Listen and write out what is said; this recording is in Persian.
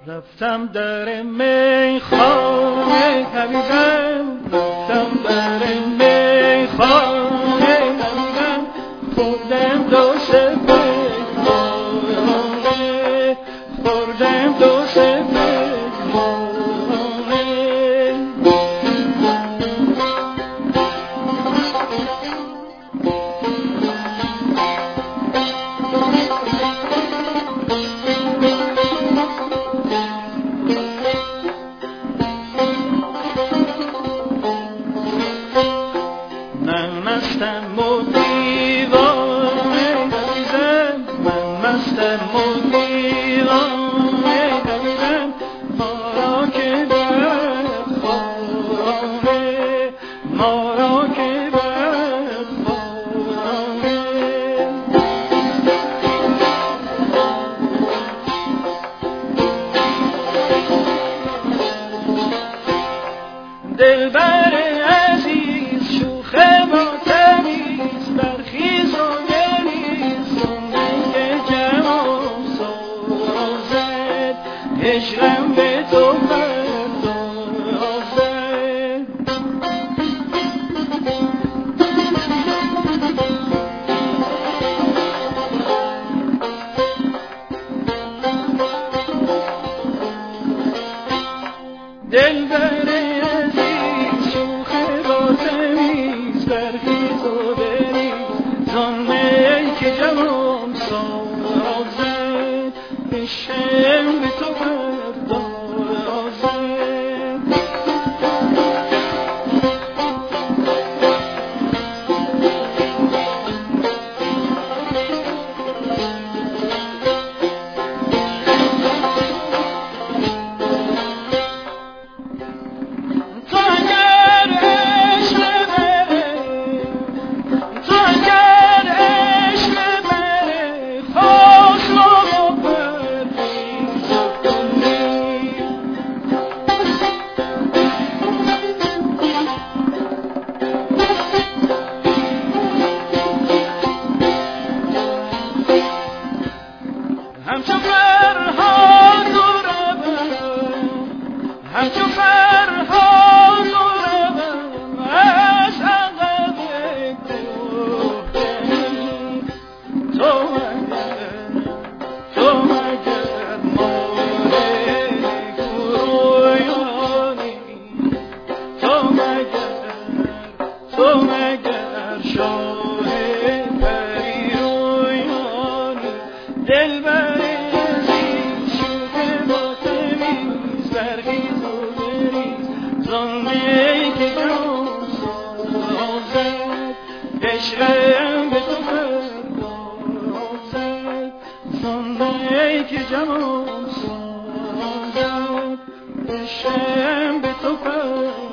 رفتم در میخانه حبیبم، رفتم در میخانه حبیبم، خوردم دوست بگمانه، خوردم دوست مستم و دیوانه عزیزم، من مستم و دیوانه عزیزم، ما را که بخوانه، ما را که بخوانه. دلبر عزیز شوخ با تمیز، برخیز و گریز، سنگ جوان سازد، عشقم به تو پردازد. دلبر عزیز شوخ با تمیز، برخیز و بریز، زان می که جوان سازد، عشقم به تو پردازد. همچو فرهاد و روم، همچو فرهاد و روم، از عقب کوهکن. تو مگر ماه گرویانی، تو مگر شاه پریرویانی. دلبر عشقم به تو پردازد، زنده که جوان سازد، عشقم به تو پردازد.